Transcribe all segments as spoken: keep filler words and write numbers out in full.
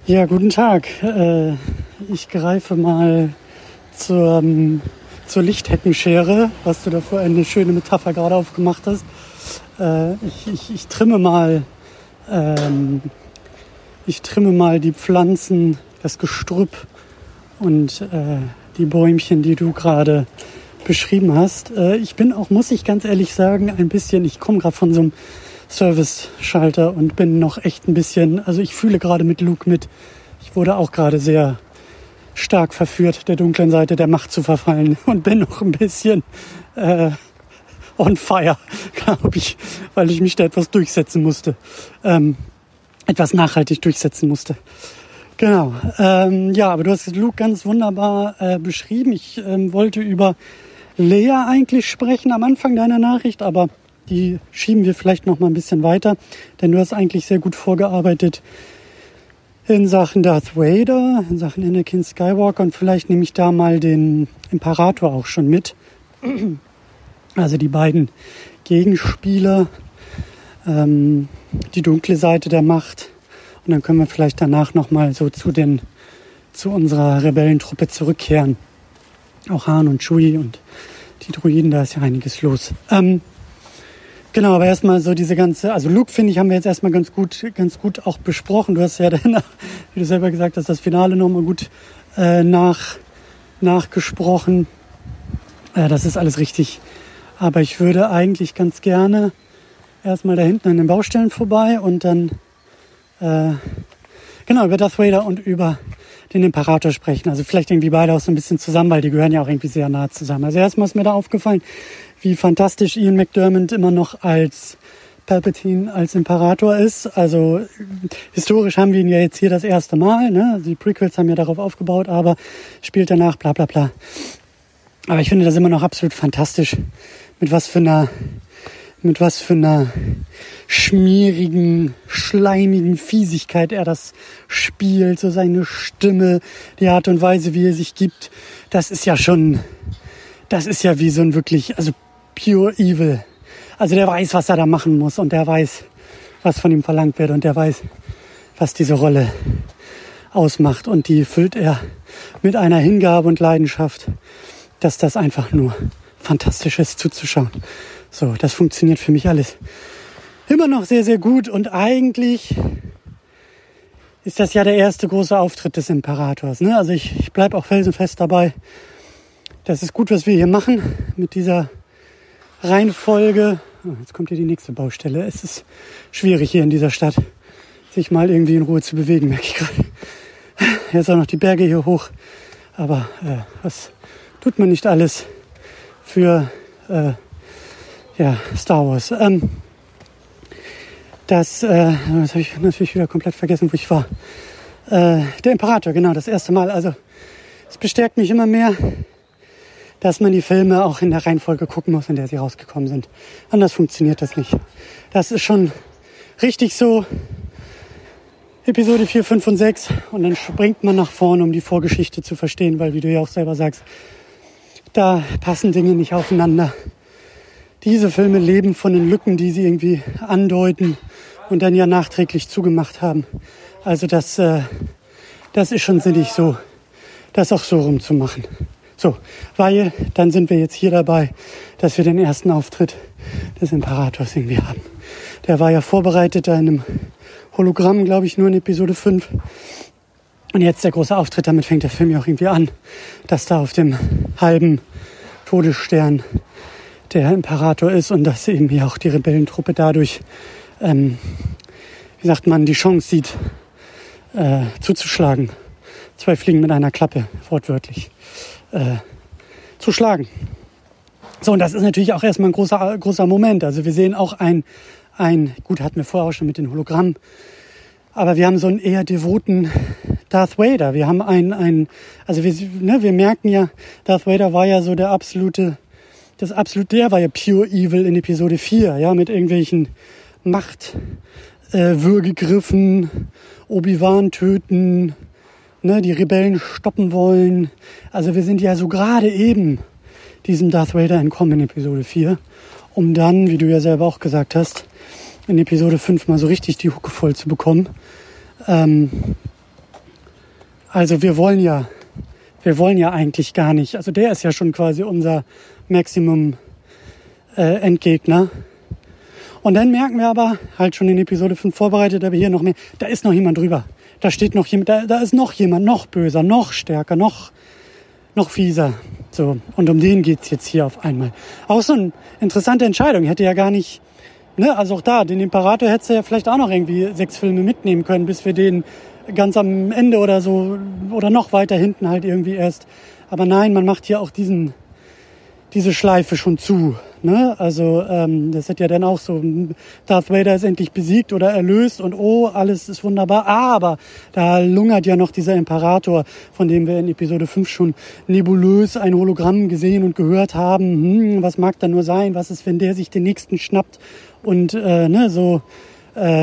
Ja, guten Tag. Äh, ich greife mal zur, ähm, zur Lichtheckenschere, was du da für eine schöne Metapher gerade aufgemacht hast. Äh, ich, ich, ich trimme mal, ähm, ich trimme mal die Pflanzen, das Gestrüpp und äh, die Bäumchen, die du gerade beschrieben hast. Äh, ich bin auch, muss ich ganz ehrlich sagen, ein bisschen, ich komme gerade von so einem Service-Schalter und bin noch echt ein bisschen, also ich fühle gerade mit Luke mit. Ich wurde auch gerade sehr stark verführt, der dunklen Seite der Macht zu verfallen und bin noch ein bisschen äh, on fire, glaube ich, weil ich mich da etwas durchsetzen musste, ähm, etwas nachhaltig durchsetzen musste. Genau, ähm, ja, aber du hast Luke ganz wunderbar äh, beschrieben. Ich ähm, wollte über Lea eigentlich sprechen am Anfang deiner Nachricht, aber die schieben wir vielleicht noch mal ein bisschen weiter, denn du hast eigentlich sehr gut vorgearbeitet in Sachen Darth Vader, in Sachen Anakin Skywalker, und vielleicht nehme ich da mal den Imperator auch schon mit. Also die beiden Gegenspieler, ähm, die dunkle Seite der Macht, und dann können wir vielleicht danach noch mal so zu den zu unserer Rebellentruppe zurückkehren. Auch Han und Chewie und die Droiden, da ist ja einiges los. Ähm, Genau, aber erstmal so diese ganze, also Luke, finde ich, haben wir jetzt erstmal ganz gut, ganz gut auch besprochen. Du hast ja dann, wie du selber gesagt hast, das Finale nochmal gut äh, nach, nachgesprochen. Äh, das ist alles richtig. Aber ich würde eigentlich ganz gerne erstmal da hinten an den Baustellen vorbei und dann äh, genau über Darth Vader und über den Imperator sprechen. Also vielleicht irgendwie beide auch so ein bisschen zusammen, weil die gehören ja auch irgendwie sehr nah zusammen. Also erstmal ist mir da aufgefallen, wie fantastisch Ian McDiarmid immer noch als Palpatine, als Imperator ist. Also historisch haben wir ihn ja jetzt hier das erste Mal, ne? Die Prequels haben ja darauf aufgebaut, aber spielt danach bla bla bla. Aber ich finde das immer noch absolut fantastisch, mit was für einer, mit was für einer schmierigen, schleimigen Fiesigkeit er das spielt, so seine Stimme, die Art und Weise, wie er sich gibt. Das ist ja schon, das ist ja wie so ein wirklich, also pure evil. Also der weiß, was er da machen muss, und der weiß, was von ihm verlangt wird, und der weiß, was diese Rolle ausmacht, und die füllt er mit einer Hingabe und Leidenschaft, dass das einfach nur fantastisch ist zuzuschauen. So, das funktioniert für mich alles immer noch sehr, sehr gut, und eigentlich ist das ja der erste große Auftritt des Imperators, ne? Also ich, ich bleibe auch felsenfest dabei. Das ist gut, was wir hier machen mit dieser Reihenfolge. Oh, jetzt kommt hier die nächste Baustelle. Es ist schwierig hier in dieser Stadt, sich mal irgendwie in Ruhe zu bewegen, merke ich gerade. Jetzt auch noch die Berge hier hoch. Aber äh, was tut man nicht alles für äh, ja, Star Wars? Ähm, das, äh, das habe ich natürlich wieder komplett vergessen, wo ich war. Äh, der Imperator, genau, das erste Mal. Also es bestärkt mich immer mehr, dass man die Filme auch in der Reihenfolge gucken muss, in der sie rausgekommen sind. Anders funktioniert das nicht. Das ist schon richtig so. Episode vier, fünf und sechs. Und dann springt man nach vorne, um die Vorgeschichte zu verstehen, weil, wie du ja auch selber sagst, da passen Dinge nicht aufeinander. Diese Filme leben von den Lücken, die sie irgendwie andeuten und dann ja nachträglich zugemacht haben. Also das, äh, das ist schon sinnig so, das auch so rumzumachen. So, weil dann sind wir jetzt hier dabei, dass wir den ersten Auftritt des Imperators irgendwie haben. Der war ja vorbereitet da in einem Hologramm, glaube ich, nur in Episode fünf. Und jetzt der große Auftritt, damit fängt der Film ja auch irgendwie an, dass da auf dem halben Todesstern der Imperator ist und dass eben hier auch die Rebellentruppe dadurch, ähm, wie sagt man, die Chance sieht, äh, zuzuschlagen. Zwei Fliegen mit einer Klappe, wortwörtlich. Äh, zu schlagen. So, und das ist natürlich auch erstmal ein großer, großer Moment. Also wir sehen auch ein, ein, gut, hatten wir vorher auch schon mit den Hologrammen, aber wir haben so einen eher devoten Darth Vader. Wir haben einen, einen also wir, ne, wir merken ja, Darth Vader war ja so der absolute, das absolute, der war ja pure evil in Episode vier, ja, mit irgendwelchen Machtwürgegriffen, äh, Obi-Wan töten, ne, die Rebellen stoppen wollen. Also wir sind ja so gerade eben diesem Darth Vader entkommen in Episode vier, um dann, wie du ja selber auch gesagt hast, in Episode fünf mal so richtig die Hucke voll zu bekommen. Ähm, Also wir wollen ja, wir wollen ja eigentlich gar nicht. Also der ist ja schon quasi unser Maximum äh, Endgegner. Und dann merken wir aber, halt schon in Episode fünf vorbereitet, aber hier noch mehr, da ist noch jemand drüber. Da steht noch jemand, da, da ist noch jemand, noch böser, noch stärker, noch, noch fieser. So, und um den geht's jetzt hier auf einmal. Auch so eine interessante Entscheidung. Hätte ja gar nicht, ne, also auch da, den Imperator hättest du ja vielleicht auch noch irgendwie sechs Filme mitnehmen können, bis wir den ganz am Ende oder so, oder noch weiter hinten halt irgendwie erst. Aber nein, man macht hier auch diesen, diese Schleife schon zu. Ne? Also ähm, das hätte ja dann auch so, Darth Vader ist endlich besiegt oder erlöst und oh, alles ist wunderbar. Aber da lungert ja noch dieser Imperator, von dem wir in Episode fünf schon nebulös ein Hologramm gesehen und gehört haben. Hm, was mag da nur sein? Was ist, wenn der sich den Nächsten schnappt? Und äh, ne, so äh,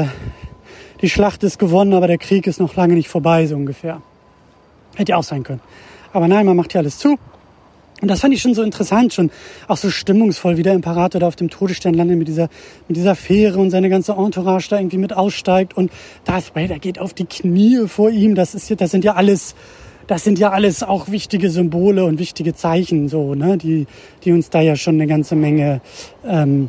die Schlacht ist gewonnen, aber der Krieg ist noch lange nicht vorbei, so ungefähr. Hätte ja auch sein können. Aber nein, man macht hier alles zu. Und das fand ich schon so interessant, schon auch so stimmungsvoll, wie der Imperator da auf dem Todesstern landet mit dieser, mit dieser Fähre und seine ganze Entourage da irgendwie mit aussteigt und Darth Vader geht auf die Knie vor ihm. Das ist, das sind ja alles, das sind ja alles auch wichtige Symbole und wichtige Zeichen, so, ne, die, die uns da ja schon eine ganze Menge, ähm,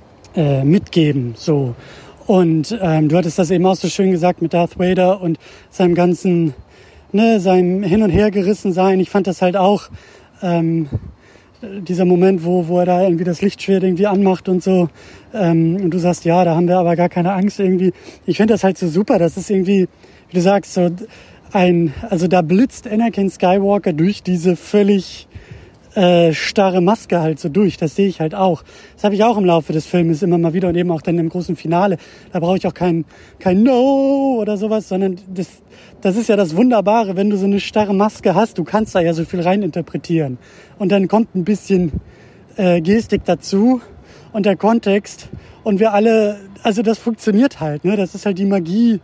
äh, mitgeben, so. Und, ähm, du hattest das eben auch so schön gesagt mit Darth Vader und seinem ganzen, ne, seinem Hin- und Hergerissen sein. Ich fand das halt auch, Ähm, dieser Moment, wo, wo er da irgendwie das Lichtschwert irgendwie anmacht und so, ähm, und du sagst, ja, da haben wir aber gar keine Angst irgendwie. Ich finde das halt so super, das ist irgendwie, wie du sagst, so ein, also da blitzt Anakin Skywalker durch diese völlig äh, starre Maske halt so durch, das sehe ich halt auch. Das habe ich auch im Laufe des Filmes immer mal wieder und eben auch dann im großen Finale. Da brauche ich auch kein, kein No oder sowas, sondern das, das ist ja das Wunderbare, wenn du so eine starre Maske hast, du kannst da ja so viel reininterpretieren. Und dann kommt ein bisschen äh, Gestik dazu und der Kontext und wir alle, also das funktioniert halt, ne? Das ist halt die Magie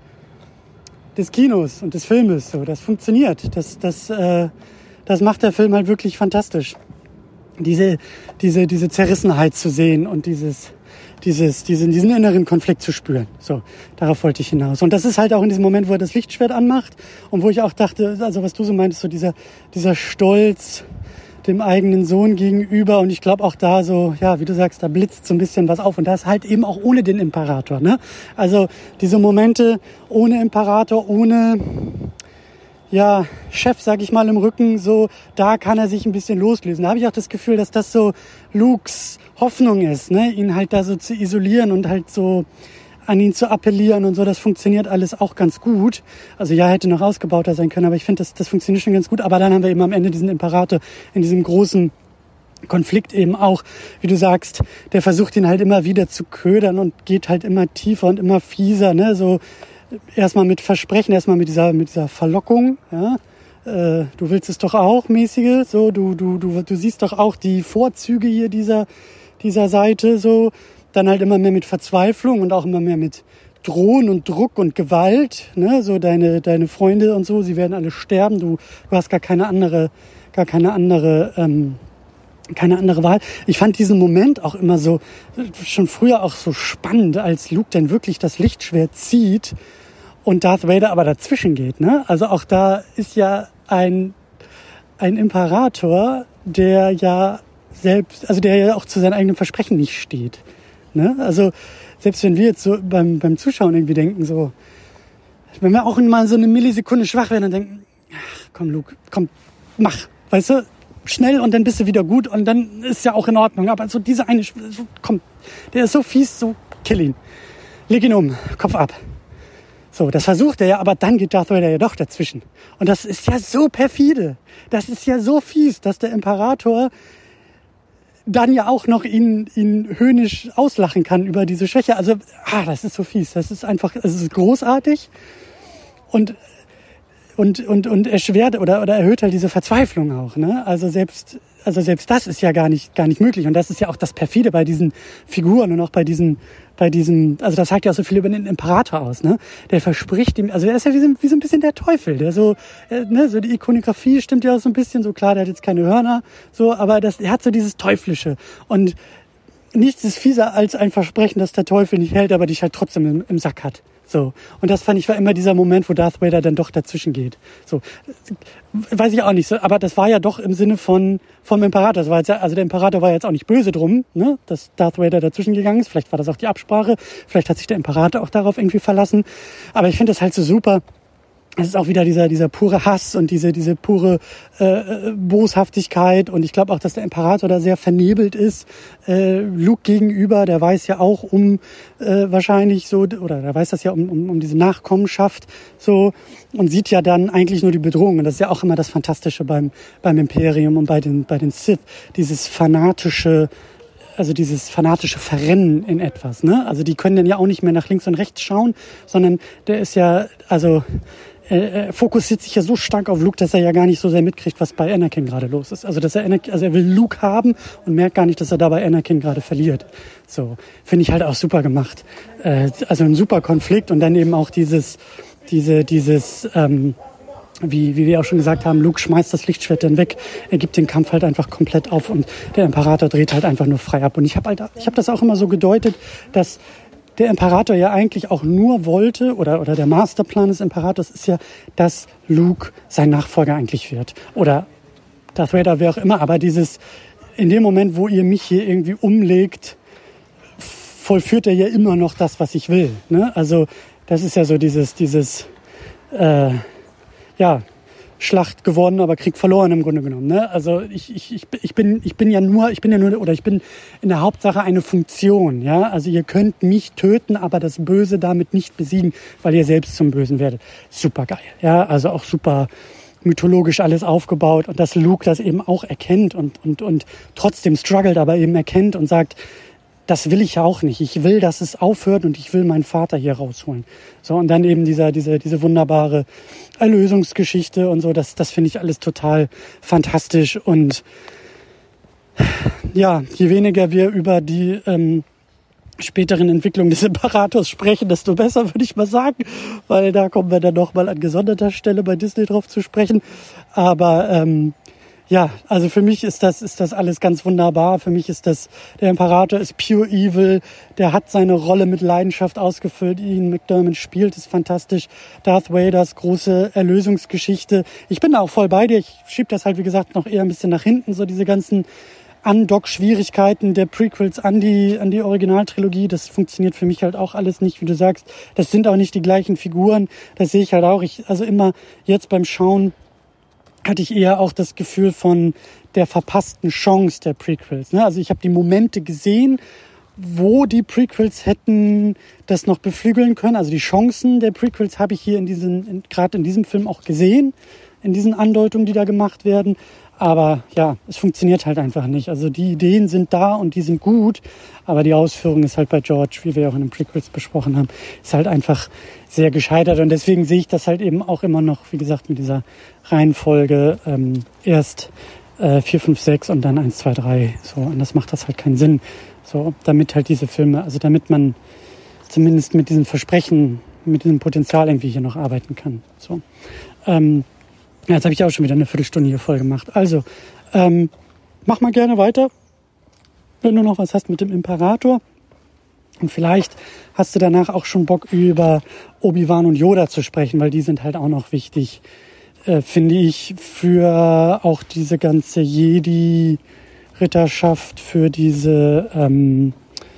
des Kinos und des Filmes, so, das funktioniert. Das, das, äh, das macht der Film halt wirklich fantastisch. Diese, diese, diese Zerrissenheit zu sehen und dieses, dieses, diesen, diesen inneren Konflikt zu spüren. So, darauf wollte ich hinaus. Und das ist halt auch in diesem Moment, wo er das Lichtschwert anmacht und wo ich auch dachte, also was du so meintest, so dieser, dieser Stolz dem eigenen Sohn gegenüber. Und ich glaube auch da so, ja, wie du sagst, da blitzt so ein bisschen was auf. Und das halt eben auch ohne den Imperator, ne? Also diese Momente ohne Imperator, ohne, ja, Chef, sag ich mal, im Rücken, so, da kann er sich ein bisschen loslösen. Da habe ich auch das Gefühl, dass das so Lukes Hoffnung ist, ne, ihn halt da so zu isolieren und halt so an ihn zu appellieren und so. Das funktioniert alles auch ganz gut. Also ja, hätte noch ausgebauter sein können, aber ich finde, das, das funktioniert schon ganz gut. Aber dann haben wir eben am Ende diesen Imperator in diesem großen Konflikt eben auch, wie du sagst, der versucht ihn halt immer wieder zu ködern und geht halt immer tiefer und immer fieser, ne, so erstmal mit Versprechen, erstmal mit dieser, mit dieser Verlockung, ja. Äh, du willst es doch auch, mäßige, so, du, du, du, du siehst doch auch die Vorzüge hier dieser, dieser Seite, so. Dann halt immer mehr mit Verzweiflung und auch immer mehr mit Drohen und Druck und Gewalt, ne, so deine, deine Freunde und so, sie werden alle sterben, du, du hast gar keine andere, gar keine andere, ähm, keine andere Wahl. Ich fand diesen Moment auch immer so, schon früher auch so spannend, als Luke dann wirklich das Lichtschwert zieht und Darth Vader aber dazwischen geht, ne? Also auch da ist ja ein, ein Imperator, der ja selbst, also der ja auch zu seinen eigenen Versprechen nicht steht, ne? Also selbst wenn wir jetzt so beim, beim Zuschauen irgendwie denken, so, wenn wir auch mal so eine Millisekunde schwach werden und denken, ach, komm Luke, komm, mach, weißt du, schnell und dann bist du wieder gut und dann ist ja auch in Ordnung. Aber so diese eine, so, komm, der ist so fies, so kill ihn. Leg ihn um, Kopf ab. So, das versucht er ja, aber dann geht Darth Vader ja doch dazwischen. Und das ist ja so perfide. Das ist ja so fies, dass der Imperator dann ja auch noch ihn, ihn höhnisch auslachen kann über diese Schwäche. Also, ah, das ist so fies. Das ist einfach, es ist großartig und und und und erschwert oder oder erhöht halt diese Verzweiflung auch, ne? Also selbst also selbst das ist ja gar nicht gar nicht möglich und das ist ja auch das perfide bei diesen Figuren und auch bei diesen bei diesem, also das sagt ja auch so viel über den Imperator aus, ne? Der verspricht ihm, also er ist ja wie so, wie so ein bisschen der Teufel, der so, äh, ne, so die Ikonografie stimmt ja auch so ein bisschen, so klar, der hat jetzt keine Hörner, so, aber das, er hat so dieses Teuflische und nichts ist fieser als ein Versprechen, dass der Teufel nicht hält, aber dich halt trotzdem im, im Sack hat. So. Und das fand ich war immer dieser Moment, wo Darth Vader dann doch dazwischen geht. So. Weiß ich auch nicht so, aber das war ja doch im Sinne von, vom Imperator. Das war jetzt, also der Imperator war jetzt auch nicht böse drum, ne, dass Darth Vader dazwischen gegangen ist. Vielleicht war das auch die Absprache. Vielleicht hat sich der Imperator auch darauf irgendwie verlassen. Aber ich finde das halt so super. Es ist auch wieder dieser dieser pure Hass und diese diese pure äh, Boshaftigkeit, und ich glaube auch, dass der Imperator da sehr vernebelt ist äh, Luke gegenüber. Der weiß ja auch um äh, wahrscheinlich so, oder der weiß das ja um, um um diese Nachkommenschaft so, und sieht ja dann eigentlich nur die Bedrohung. Und das ist ja auch immer das Fantastische beim beim Imperium und bei den bei den Sith, dieses fanatische also dieses fanatische Verrennen in etwas, ne? Also die können dann ja auch nicht mehr nach links und rechts schauen, sondern der ist ja, also er fokussiert sich ja so stark auf Luke, dass er ja gar nicht so sehr mitkriegt, was bei Anakin gerade los ist. Also dass er Anakin, also er will Luke haben und merkt gar nicht, dass er dabei Anakin gerade verliert. So, finde ich halt auch super gemacht. Äh, also ein super Konflikt, und dann eben auch dieses, diese, dieses, ähm, wie, wie wir auch schon gesagt haben, Luke schmeißt das Lichtschwert dann weg, er gibt den Kampf halt einfach komplett auf, und der Imperator dreht halt einfach nur frei ab. Und ich habe halt, ich habe das auch immer so gedeutet, dass der Imperator ja eigentlich auch nur wollte, oder, oder der Masterplan des Imperators ist ja, dass Luke sein Nachfolger eigentlich wird. Oder Darth Vader, wer auch immer. Aber dieses, in dem Moment, wo ihr mich hier irgendwie umlegt, vollführt er ja immer noch das, was ich will. Ne? Also das ist ja so dieses, dieses, äh, ja, Schlacht gewonnen, aber Krieg verloren im Grunde genommen. Ne? Also ich, ich, ich, bin, ich bin ja nur, ich bin ja nur, oder ich bin in der Hauptsache eine Funktion. Ja, also ihr könnt mich töten, aber das Böse damit nicht besiegen, weil ihr selbst zum Bösen werdet. Super geil. Ja, also auch super mythologisch alles aufgebaut, und dass Luke das eben auch erkennt und und und trotzdem struggelt, aber eben erkennt und sagt, das will ich ja auch nicht. Ich will, dass es aufhört, und ich will meinen Vater hier rausholen. So, und dann eben dieser, diese, diese wunderbare Erlösungsgeschichte und so. Das, das finde ich alles total fantastisch. Und ja, je weniger wir über die ähm, späteren Entwicklungen des Imperators sprechen, desto besser, würde ich mal sagen. Weil da kommen wir dann nochmal an gesonderter Stelle bei Disney drauf zu sprechen. Aber ähm, ja, also für mich ist das, ist das alles ganz wunderbar. Für mich ist das, der Imperator ist pure evil. Der hat seine Rolle mit Leidenschaft ausgefüllt. Ian McDiarmid spielt es fantastisch. Darth Vaders große Erlösungsgeschichte. Ich bin da auch voll bei dir. Ich schieb das halt, wie gesagt, noch eher ein bisschen nach hinten. So diese ganzen Undock-Schwierigkeiten der Prequels an die, an die Originaltrilogie. Das funktioniert für mich halt auch alles nicht, wie du sagst. Das sind auch nicht die gleichen Figuren. Das sehe ich halt auch. Ich, also immer jetzt beim Schauen hatte ich eher auch das Gefühl von der verpassten Chance der Prequels. Also ich habe die Momente gesehen, wo die Prequels hätten das noch beflügeln können. Also die Chancen der Prequels habe ich hier in diesen, gerade in diesem Film auch gesehen, in diesen Andeutungen, die da gemacht werden. Aber ja, es funktioniert halt einfach nicht. Also die Ideen sind da und die sind gut, aber die Ausführung ist halt bei George, wie wir auch in den Prequels besprochen haben, ist halt einfach sehr gescheitert. Und deswegen sehe ich das halt eben auch immer noch, wie gesagt, mit dieser Reihenfolge ähm, erst äh, vier, fünf, sechs und dann eins, zwei, drei. So, anders macht das halt keinen Sinn. So, damit halt diese Filme, also damit man zumindest mit diesem Versprechen, mit diesem Potenzial irgendwie hier noch arbeiten kann. So. Ähm, Ja, jetzt habe ich auch schon wieder eine Viertelstunde hier voll gemacht. Also, ähm, mach mal gerne weiter, wenn du noch was hast mit dem Imperator. Und vielleicht hast du danach auch schon Bock, über Obi-Wan und Yoda zu sprechen, weil die sind halt auch noch wichtig, äh, finde ich, für auch diese ganze Jedi-Ritterschaft, für diese ähm,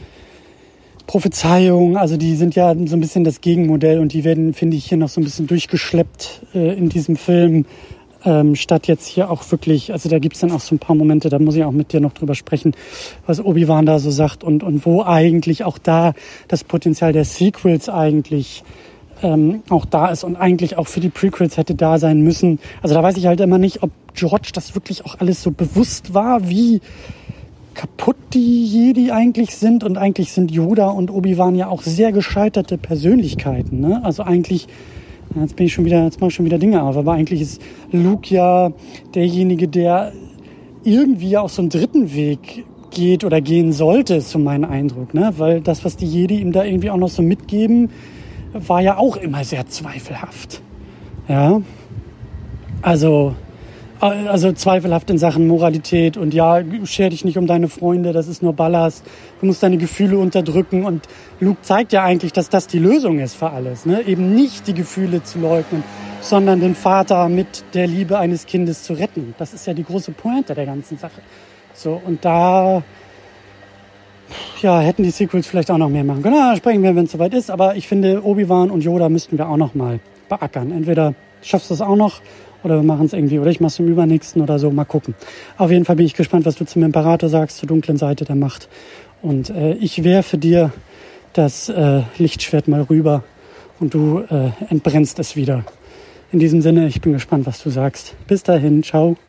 Prophezeiung. Also die sind ja so ein bisschen das Gegenmodell, und die werden, finde ich, hier noch so ein bisschen durchgeschleppt äh, in diesem Film, ähm, statt jetzt hier auch wirklich, also da gibt's dann auch so ein paar Momente, da muss ich auch mit dir noch drüber sprechen, was Obi-Wan da so sagt, und und wo eigentlich auch da das Potenzial der Sequels eigentlich ähm, auch da ist und eigentlich auch für die Prequels hätte da sein müssen. Also da weiß ich halt immer nicht, ob George das wirklich auch alles so bewusst war, wie kaputt die Jedi eigentlich sind. Und eigentlich sind Yoda und Obi-Wan ja auch sehr gescheiterte Persönlichkeiten, ne? Also eigentlich, jetzt bin ich schon wieder, jetzt mache ich schon wieder Dinge auf, aber eigentlich ist Luke ja derjenige, der irgendwie ja auch so einen dritten Weg geht oder gehen sollte, ist so mein Eindruck, ne? Weil das, was die Jedi ihm da irgendwie auch noch so mitgeben, war ja auch immer sehr zweifelhaft. Ja. Also also zweifelhaft in Sachen Moralität und ja, scher dich nicht um deine Freunde, das ist nur Ballast. Du musst deine Gefühle unterdrücken und Luke zeigt ja eigentlich, dass das die Lösung ist für alles, ne? Eben nicht die Gefühle zu leugnen, sondern den Vater mit der Liebe eines Kindes zu retten. Das ist ja die große Pointe der ganzen Sache. So, und da ja, hätten die Sequels vielleicht auch noch mehr machen können. Da sprechen wir, wenn es soweit ist. Aber ich finde, Obi-Wan und Yoda müssten wir auch noch mal beackern. Entweder schaffst du es auch noch oder wir machen es irgendwie. Oder ich mache es im Übernächsten oder so. Mal gucken. Auf jeden Fall bin ich gespannt, was du zum Imperator sagst, zur dunklen Seite der Macht. Und äh, ich werfe dir das äh, Lichtschwert mal rüber und du äh, entbrennst es wieder. In diesem Sinne, ich bin gespannt, was du sagst. Bis dahin, ciao.